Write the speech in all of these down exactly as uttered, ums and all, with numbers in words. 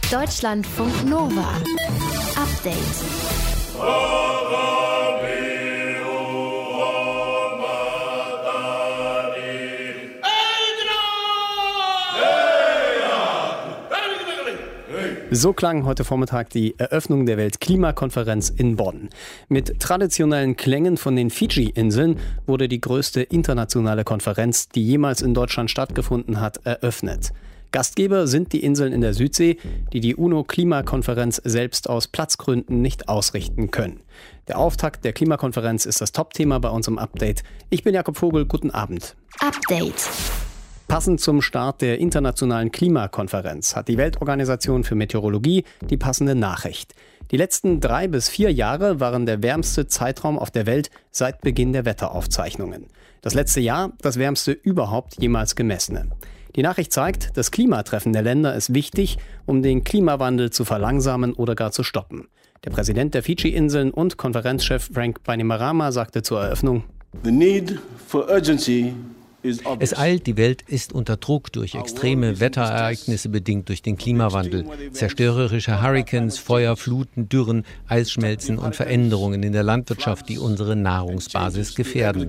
Deutschlandfunk Nova. Update. So klang heute Vormittag die Eröffnung der Weltklimakonferenz in Bonn. Mit traditionellen Klängen von den Fidschi-Inseln wurde die größte internationale Konferenz, die jemals in Deutschland stattgefunden hat, eröffnet. Gastgeber sind die Inseln in der Südsee, die die UNO-Klimakonferenz selbst aus Platzgründen nicht ausrichten können. Der Auftakt der Klimakonferenz ist das Top-Thema bei uns im Update. Ich bin Jakob Vogel, guten Abend. Update. Passend zum Start der internationalen Klimakonferenz hat die Weltorganisation für Meteorologie die passende Nachricht. Die letzten drei bis vier Jahre waren der wärmste Zeitraum auf der Welt seit Beginn der Wetteraufzeichnungen. Das letzte Jahr das wärmste überhaupt jemals gemessene. Die Nachricht zeigt, das Klimatreffen der Länder ist wichtig, um den Klimawandel zu verlangsamen oder gar zu stoppen. Der Präsident der Fidschi-Inseln und Konferenzchef Frank Bainimarama sagte zur Eröffnung: The need for urgency. Es eilt, die Welt ist unter Druck durch extreme Wetterereignisse bedingt durch den Klimawandel. Zerstörerische Hurrikans, Feuer, Fluten, Dürren, Eisschmelzen und Veränderungen in der Landwirtschaft, die unsere Nahrungsbasis gefährden.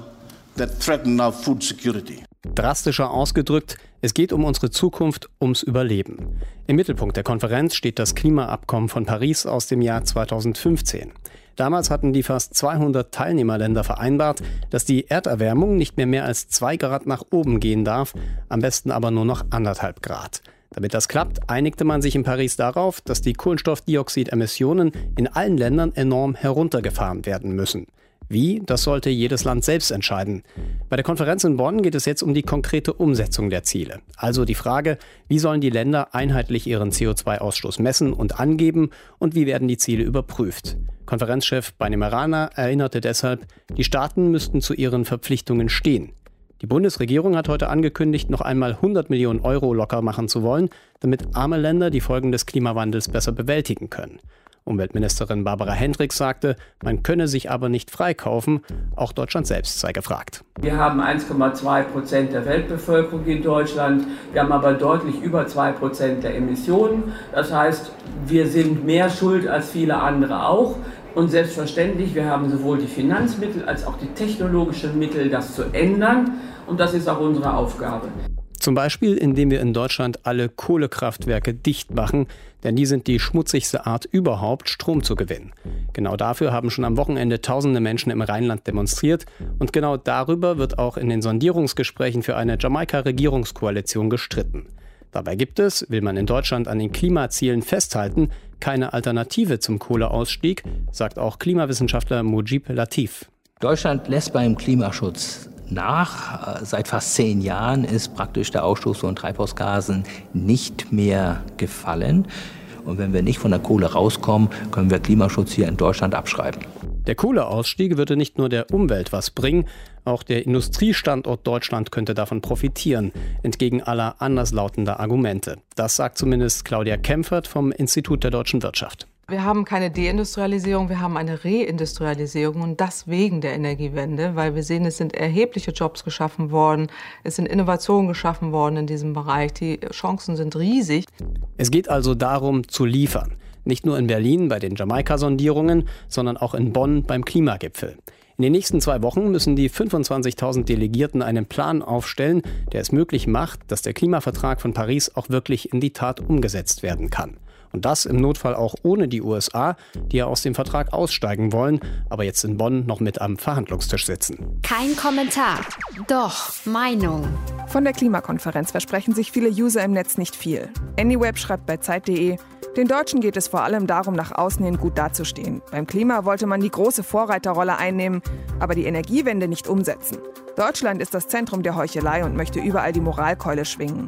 Drastischer ausgedrückt, es geht um unsere Zukunft, ums Überleben. Im Mittelpunkt der Konferenz steht das Klimaabkommen von Paris aus dem Jahr zweitausendfünfzehn. Damals hatten die fast zweihundert Teilnehmerländer vereinbart, dass die Erderwärmung nicht mehr mehr als zwei Grad nach oben gehen darf, am besten aber nur noch anderthalb Grad. Damit das klappt, einigte man sich in Paris darauf, dass die Kohlenstoffdioxidemissionen in allen Ländern enorm heruntergefahren werden müssen. Wie? Das sollte jedes Land selbst entscheiden. Bei der Konferenz in Bonn geht es jetzt um die konkrete Umsetzung der Ziele. Also die Frage, wie sollen die Länder einheitlich ihren C O zwei Ausstoß messen und angeben und wie werden die Ziele überprüft? Konferenzchef Bainimarama erinnerte deshalb, die Staaten müssten zu ihren Verpflichtungen stehen. Die Bundesregierung hat heute angekündigt, noch einmal hundert Millionen Euro locker machen zu wollen, damit arme Länder die Folgen des Klimawandels besser bewältigen können. Umweltministerin Barbara Hendricks sagte, man könne sich aber nicht freikaufen, auch Deutschland selbst sei gefragt. Wir haben eins Komma zwei Prozent der Weltbevölkerung in Deutschland, wir haben aber deutlich über zwei Prozent der Emissionen. Das heißt, wir sind mehr schuld als viele andere auch. Und selbstverständlich, wir haben sowohl die Finanzmittel als auch die technologischen Mittel, das zu ändern. Und das ist auch unsere Aufgabe. Zum Beispiel, indem wir in Deutschland alle Kohlekraftwerke dicht machen, denn die sind die schmutzigste Art überhaupt, Strom zu gewinnen. Genau dafür haben schon am Wochenende tausende Menschen im Rheinland demonstriert und genau darüber wird auch in den Sondierungsgesprächen für eine Jamaika-Regierungskoalition gestritten. Dabei gibt es, will man in Deutschland an den Klimazielen festhalten, keine Alternative zum Kohleausstieg, sagt auch Klimawissenschaftler Mujib Latif. Deutschland lässt beim Klimaschutz nach. Seit fast zehn Jahren ist praktisch der Ausstoß von Treibhausgasen nicht mehr gefallen. Und wenn wir nicht von der Kohle rauskommen, können wir Klimaschutz hier in Deutschland abschreiben. Der Kohleausstieg würde nicht nur der Umwelt was bringen, auch der Industriestandort Deutschland könnte davon profitieren, entgegen aller anderslautender Argumente. Das sagt zumindest Claudia Kempfert vom Institut der deutschen Wirtschaft. Wir haben keine Deindustrialisierung, wir haben eine Reindustrialisierung und das wegen der Energiewende, weil wir sehen, es sind erhebliche Jobs geschaffen worden, es sind Innovationen geschaffen worden in diesem Bereich, die Chancen sind riesig. Es geht also darum, zu liefern. Nicht nur in Berlin bei den Jamaika-Sondierungen, sondern auch in Bonn beim Klimagipfel. In den nächsten zwei Wochen müssen die fünfundzwanzigtausend Delegierten einen Plan aufstellen, der es möglich macht, dass der Klimavertrag von Paris auch wirklich in die Tat umgesetzt werden kann. Und das im Notfall auch ohne die U S A, die ja aus dem Vertrag aussteigen wollen, aber jetzt in Bonn noch mit am Verhandlungstisch sitzen. Kein Kommentar, doch Meinung. Von der Klimakonferenz versprechen sich viele User im Netz nicht viel. AnyWeb schreibt bei Zeit punkt de, den Deutschen geht es vor allem darum, nach außen hin gut dazustehen. Beim Klima wollte man die große Vorreiterrolle einnehmen, aber die Energiewende nicht umsetzen. Deutschland ist das Zentrum der Heuchelei und möchte überall die Moralkeule schwingen.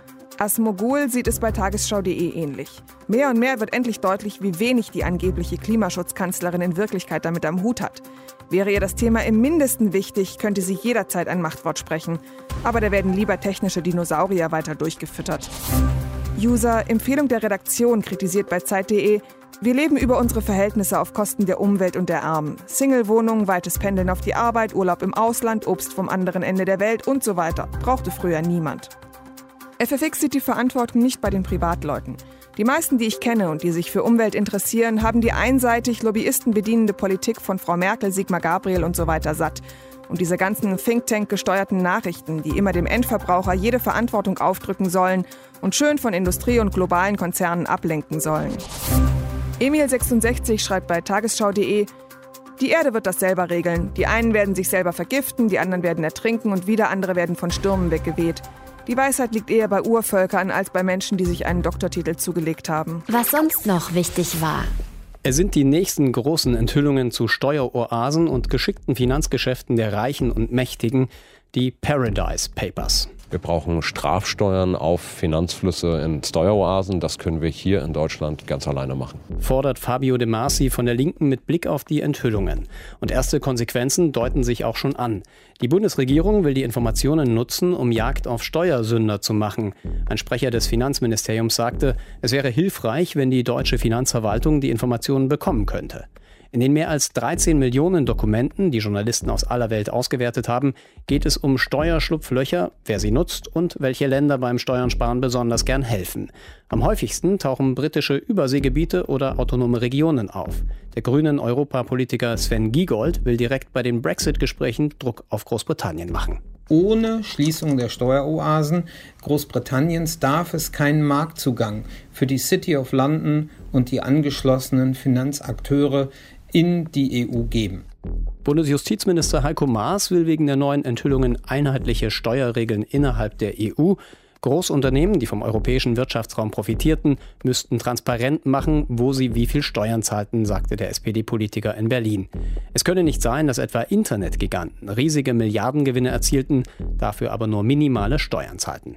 Asmogul sieht es bei tagesschau punkt de ähnlich. Mehr und mehr wird endlich deutlich, wie wenig die angebliche Klimaschutzkanzlerin in Wirklichkeit damit am Hut hat. Wäre ihr das Thema im Mindesten wichtig, könnte sie jederzeit ein Machtwort sprechen. Aber da werden lieber technische Dinosaurier weiter durchgefüttert. User, Empfehlung der Redaktion, kritisiert bei Zeit punkt de, wir leben über unsere Verhältnisse auf Kosten der Umwelt und der Armen. Single-Wohnungen, weites Pendeln auf die Arbeit, Urlaub im Ausland, Obst vom anderen Ende der Welt und so weiter. Brauchte früher niemand. F F X sieht die Verantwortung nicht bei den Privatleuten. Die meisten, die ich kenne und die sich für Umwelt interessieren, haben die einseitig Lobbyisten bedienende Politik von Frau Merkel, Sigmar Gabriel und so weiter satt. Und diese ganzen Think-Tank-gesteuerten Nachrichten, die immer dem Endverbraucher jede Verantwortung aufdrücken sollen und schön von Industrie und globalen Konzernen ablenken sollen. Emil sechsundsechzig schreibt bei tagesschau punkt de: Die Erde wird das selber regeln. Die einen werden sich selber vergiften, die anderen werden ertrinken und wieder andere werden von Stürmen weggeweht. Die Weisheit liegt eher bei Urvölkern als bei Menschen, die sich einen Doktortitel zugelegt haben. Was sonst noch wichtig war. Es sind die nächsten großen Enthüllungen zu Steueroasen und geschickten Finanzgeschäften der Reichen und Mächtigen, die Paradise Papers. Wir brauchen Strafsteuern auf Finanzflüsse in Steueroasen. Das können wir hier in Deutschland ganz alleine machen. Fordert Fabio De Masi von der Linken mit Blick auf die Enthüllungen. Und erste Konsequenzen deuten sich auch schon an. Die Bundesregierung will die Informationen nutzen, um Jagd auf Steuersünder zu machen. Ein Sprecher des Finanzministeriums sagte, es wäre hilfreich, wenn die deutsche Finanzverwaltung die Informationen bekommen könnte. In den mehr als dreizehn Millionen Dokumenten, die Journalisten aus aller Welt ausgewertet haben, geht es um Steuerschlupflöcher, wer sie nutzt und welche Länder beim Steuernsparen besonders gern helfen. Am häufigsten tauchen britische Überseegebiete oder autonome Regionen auf. Der grünen Europapolitiker Sven Giegold will direkt bei den Brexit-Gesprächen Druck auf Großbritannien machen. Ohne Schließung der Steueroasen Großbritanniens darf es keinen Marktzugang für die City of London und die angeschlossenen Finanzakteure in die E U geben. Bundesjustizminister Heiko Maas will wegen der neuen Enthüllungen einheitliche Steuerregeln innerhalb der E U. Großunternehmen, die vom europäischen Wirtschaftsraum profitierten, müssten transparent machen, wo sie wie viel Steuern zahlten, sagte der S P D-Politiker in Berlin. Es könne nicht sein, dass etwa Internetgiganten riesige Milliardengewinne erzielten, dafür aber nur minimale Steuern zahlten.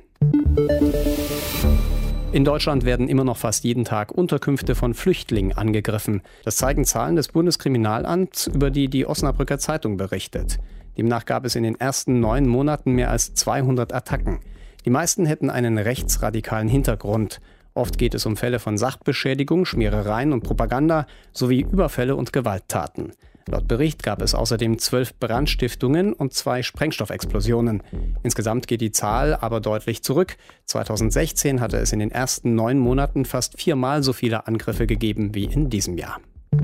In Deutschland werden immer noch fast jeden Tag Unterkünfte von Flüchtlingen angegriffen. Das zeigen Zahlen des Bundeskriminalamts, über die die Osnabrücker Zeitung berichtet. Demnach gab es in den ersten neun Monaten mehr als zweihundert Attacken. Die meisten hätten einen rechtsradikalen Hintergrund. Oft geht es um Fälle von Sachbeschädigung, Schmierereien und Propaganda sowie Überfälle und Gewalttaten. Laut Bericht gab es außerdem zwölf Brandstiftungen und zwei Sprengstoffexplosionen. Insgesamt geht die Zahl aber deutlich zurück. zweitausendsechzehn hatte es in den ersten neun Monaten fast viermal so viele Angriffe gegeben wie in diesem Jahr.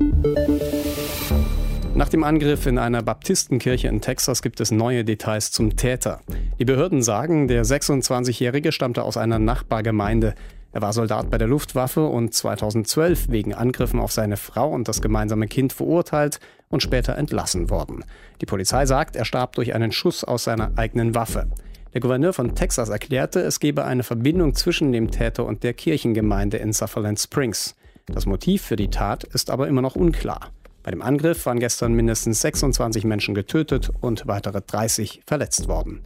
Nach dem Angriff in einer Baptistenkirche in Texas gibt es neue Details zum Täter. Die Behörden sagen, der sechsundzwanzigjährige stammte aus einer Nachbargemeinde. Er war Soldat bei der Luftwaffe und zweitausendzwölf wegen Angriffen auf seine Frau und das gemeinsame Kind verurteilt und später entlassen worden. Die Polizei sagt, er starb durch einen Schuss aus seiner eigenen Waffe. Der Gouverneur von Texas erklärte, es gebe eine Verbindung zwischen dem Täter und der Kirchengemeinde in Sutherland Springs. Das Motiv für die Tat ist aber immer noch unklar. Bei dem Angriff waren gestern mindestens sechsundzwanzig Menschen getötet und weitere dreißig verletzt worden.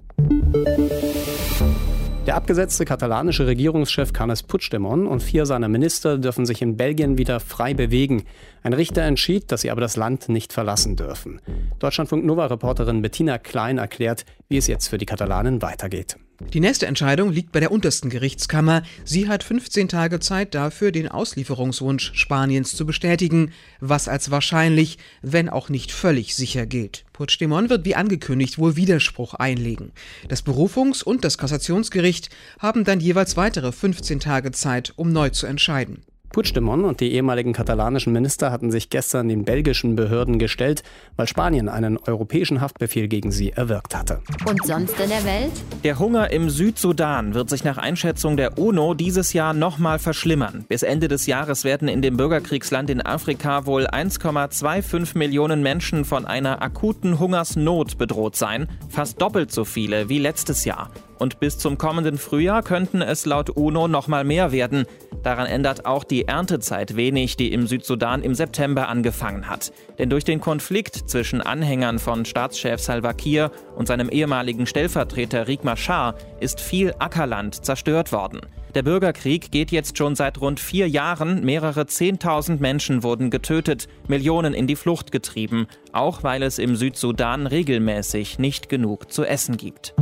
Der abgesetzte katalanische Regierungschef Carles Puigdemont und vier seiner Minister dürfen sich in Belgien wieder frei bewegen. Ein Richter entschied, dass sie aber das Land nicht verlassen dürfen. Deutschlandfunk-Nova-Reporterin Bettina Klein erklärt, wie es jetzt für die Katalanen weitergeht. Die nächste Entscheidung liegt bei der untersten Gerichtskammer. Sie hat fünfzehn Tage Zeit dafür, den Auslieferungswunsch Spaniens zu bestätigen, was als wahrscheinlich, wenn auch nicht völlig sicher gilt. Puigdemont wird wie angekündigt wohl Widerspruch einlegen. Das Berufungs- und das Kassationsgericht haben dann jeweils weitere fünfzehn Tage Zeit, um neu zu entscheiden. Puigdemont und die ehemaligen katalanischen Minister hatten sich gestern den belgischen Behörden gestellt, weil Spanien einen europäischen Haftbefehl gegen sie erwirkt hatte. Und sonst in der Welt? Der Hunger im Südsudan wird sich nach Einschätzung der UNO dieses Jahr noch mal verschlimmern. Bis Ende des Jahres werden in dem Bürgerkriegsland in Afrika wohl eins Komma fünfundzwanzig Millionen Menschen von einer akuten Hungersnot bedroht sein. Fast doppelt so viele wie letztes Jahr. Und bis zum kommenden Frühjahr könnten es laut UNO noch mal mehr werden. Daran ändert auch die Erntezeit wenig, die im Südsudan im September angefangen hat. Denn durch den Konflikt zwischen Anhängern von Staatschef Salva Kiir und seinem ehemaligen Stellvertreter Riek Machar ist viel Ackerland zerstört worden. Der Bürgerkrieg geht jetzt schon seit rund vier Jahren. Mehrere Zehntausend Menschen wurden getötet, Millionen in die Flucht getrieben. Auch weil es im Südsudan regelmäßig nicht genug zu essen gibt.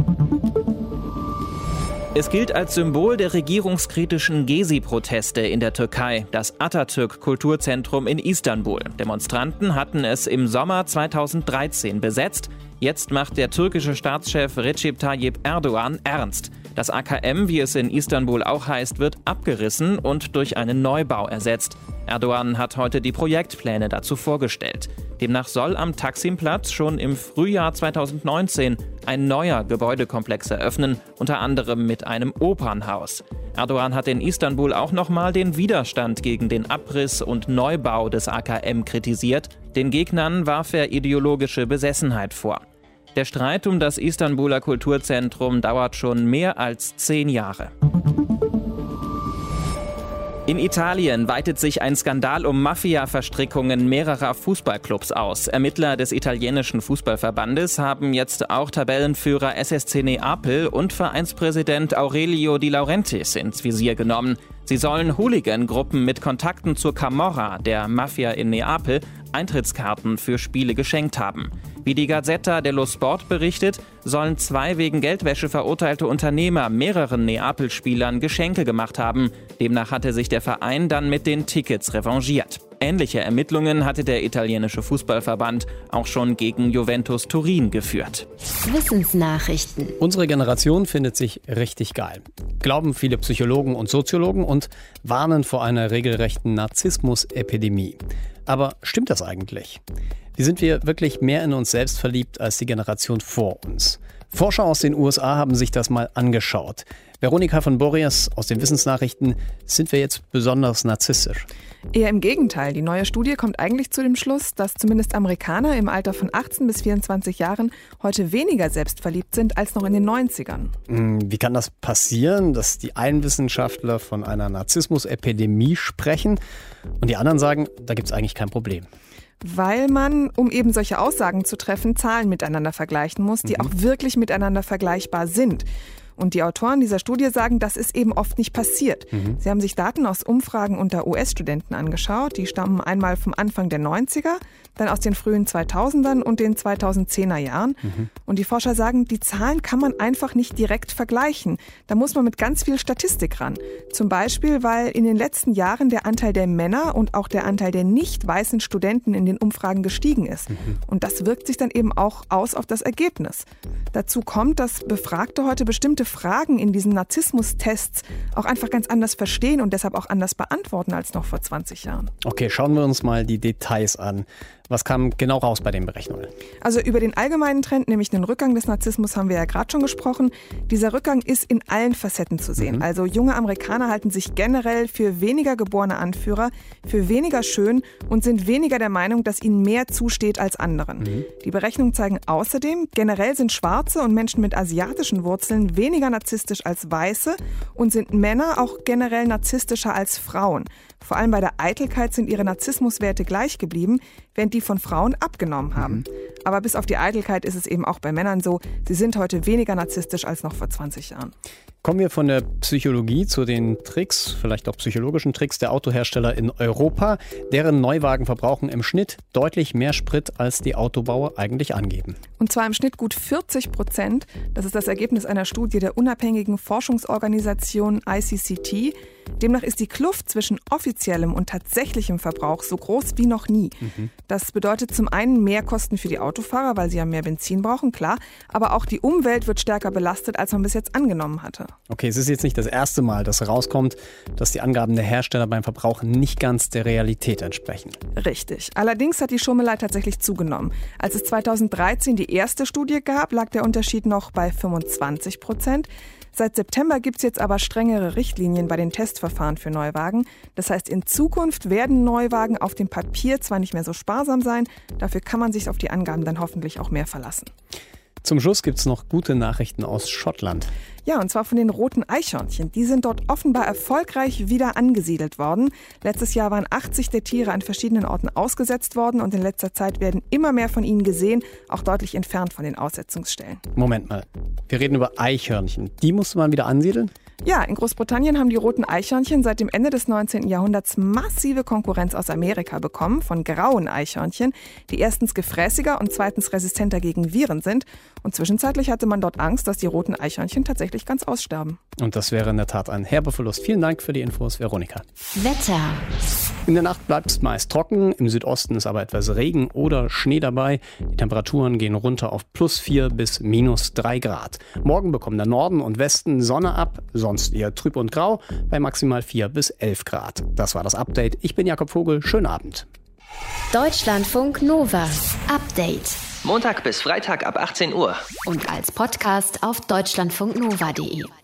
Es gilt als Symbol der regierungskritischen Gezi-Proteste in der Türkei, das Atatürk-Kulturzentrum in Istanbul. Demonstranten hatten es im Sommer zweitausenddreizehn besetzt. Jetzt macht der türkische Staatschef Recep Tayyip Erdogan ernst. Das A K M, wie es in Istanbul auch heißt, wird abgerissen und durch einen Neubau ersetzt. Erdogan hat heute die Projektpläne dazu vorgestellt. Demnach soll am Taksimplatz schon im Frühjahr zweitausendneunzehn ein neuer Gebäudekomplex eröffnen, unter anderem mit einem Opernhaus. Erdogan hat in Istanbul auch nochmal den Widerstand gegen den Abriss und Neubau des A K M kritisiert. Den Gegnern warf er ideologische Besessenheit vor. Der Streit um das Istanbuler Kulturzentrum dauert schon mehr als zehn Jahre. In Italien weitet sich ein Skandal um Mafia-Verstrickungen mehrerer Fußballclubs aus. Ermittler des italienischen Fußballverbandes haben jetzt auch Tabellenführer S S C Neapel und Vereinspräsident Aurelio Di Laurentiis ins Visier genommen. Sie sollen Hooligan-Gruppen mit Kontakten zur Camorra, der Mafia in Neapel, Eintrittskarten für Spiele geschenkt haben. Wie die Gazzetta dello Sport berichtet, sollen zwei wegen Geldwäsche verurteilte Unternehmer mehreren Neapel-Spielern Geschenke gemacht haben. Demnach hatte sich der Verein dann mit den Tickets revanchiert. Ähnliche Ermittlungen hatte der italienische Fußballverband auch schon gegen Juventus Turin geführt. Wissensnachrichten. Unsere Generation findet sich richtig geil. Glauben viele Psychologen und Soziologen und warnen vor einer regelrechten Narzissmus-Epidemie. Aber stimmt das eigentlich? Wie sind wir wirklich mehr in uns selbst verliebt als die Generation vor uns? Forscher aus den U S A haben sich das mal angeschaut. Veronika von Borries aus den Wissensnachrichten, sind wir jetzt besonders narzisstisch? Eher im Gegenteil. Die neue Studie kommt eigentlich zu dem Schluss, dass zumindest Amerikaner im Alter von achtzehn bis vierundzwanzig Jahren heute weniger selbstverliebt sind als noch in den neunzigern. Wie kann das passieren, dass die einen Wissenschaftler von einer Narzissmus-Epidemie sprechen und die anderen sagen, da gibt es eigentlich kein Problem? Weil man, um eben solche Aussagen zu treffen, Zahlen miteinander vergleichen muss, die mhm. auch wirklich miteinander vergleichbar sind. Und die Autoren dieser Studie sagen, das ist eben oft nicht passiert. Mhm. Sie haben sich Daten aus Umfragen unter U S-Studenten angeschaut. Die stammen einmal vom Anfang der neunziger, dann aus den frühen zweitausendern und den zweitausendzehner Jahren. Mhm. Und die Forscher sagen, die Zahlen kann man einfach nicht direkt vergleichen. Da muss man mit ganz viel Statistik ran. Zum Beispiel, weil in den letzten Jahren der Anteil der Männer und auch der Anteil der nicht weißen Studenten in den Umfragen gestiegen ist. Mhm. Und das wirkt sich dann eben auch aus auf das Ergebnis. Dazu kommt, dass Befragte heute bestimmte Fragen in diesen Narzissmus-Tests auch einfach ganz anders verstehen und deshalb auch anders beantworten als noch vor zwanzig Jahren. Okay, schauen wir uns mal die Details an. Was kam genau raus bei den Berechnungen? Also über den allgemeinen Trend, nämlich den Rückgang des Narzissmus, haben wir ja gerade schon gesprochen. Dieser Rückgang ist in allen Facetten zu sehen. Mhm. Also junge Amerikaner halten sich generell für weniger geborene Anführer, für weniger schön und sind weniger der Meinung, dass ihnen mehr zusteht als anderen. Mhm. Die Berechnungen zeigen außerdem, generell sind Schwarze und Menschen mit asiatischen Wurzeln weniger narzisstisch als Weiße und sind Männer auch generell narzisstischer als Frauen. Vor allem bei der Eitelkeit sind ihre Narzissmuswerte gleich geblieben, während die von Frauen abgenommen haben. Mhm. Aber bis auf die Eitelkeit ist es eben auch bei Männern so, sie sind heute weniger narzisstisch als noch vor zwanzig Jahren. Kommen wir von der Psychologie zu den Tricks, vielleicht auch psychologischen Tricks der Autohersteller in Europa. Deren Neuwagen verbrauchen im Schnitt deutlich mehr Sprit, als die Autobauer eigentlich angeben. Und zwar im Schnitt gut vierzig Prozent. Das ist das Ergebnis einer Studie der unabhängigen Forschungsorganisation I C C T. Demnach ist die Kluft zwischen offiziellem und tatsächlichem Verbrauch so groß wie noch nie. Mhm. Das bedeutet zum einen mehr Kosten für die Autofahrer, weil sie ja mehr Benzin brauchen, klar. Aber auch die Umwelt wird stärker belastet, als man bis jetzt angenommen hatte. Okay, es ist jetzt nicht das erste Mal, dass herauskommt, dass die Angaben der Hersteller beim Verbrauch nicht ganz der Realität entsprechen. Richtig. Allerdings hat die Schummelei tatsächlich zugenommen. Als es zweitausenddreizehn die erste Studie gab, lag der Unterschied noch bei fünfundzwanzig Prozent. Seit September gibt es jetzt aber strengere Richtlinien bei den Testverfahren für Neuwagen. Das heißt, in Zukunft werden Neuwagen auf dem Papier zwar nicht mehr so sparsam sein, dafür kann man sich auf die Angaben dann hoffentlich auch mehr verlassen. Zum Schluss gibt es noch gute Nachrichten aus Schottland. Ja, und zwar von den roten Eichhörnchen. Die sind dort offenbar erfolgreich wieder angesiedelt worden. Letztes Jahr waren achtzig der Tiere an verschiedenen Orten ausgesetzt worden und in letzter Zeit werden immer mehr von ihnen gesehen, auch deutlich entfernt von den Aussetzungsstellen. Moment mal, wir reden über Eichhörnchen. Die musste man wieder ansiedeln? Ja, in Großbritannien haben die roten Eichhörnchen seit dem Ende des neunzehnten Jahrhunderts massive Konkurrenz aus Amerika bekommen, von grauen Eichhörnchen, die erstens gefräßiger und zweitens resistenter gegen Viren sind. Und zwischenzeitlich hatte man dort Angst, dass die roten Eichhörnchen tatsächlich tatsächlich ganz aussterben. Und das wäre in der Tat ein herber Verlust. Vielen Dank für die Infos, Veronika. Wetter. In der Nacht bleibt es meist trocken, im Südosten ist aber etwas Regen oder Schnee dabei. Die Temperaturen gehen runter auf plus vier bis minus drei Grad. Morgen bekommen der Norden und Westen Sonne ab, sonst eher trüb und grau, bei maximal vier bis elf Grad. Das war das Update. Ich bin Jakob Vogel, schönen Abend. Deutschlandfunk Nova. Update. Montag bis Freitag ab achtzehn Uhr. Und als Podcast auf deutschlandfunknova punkt de.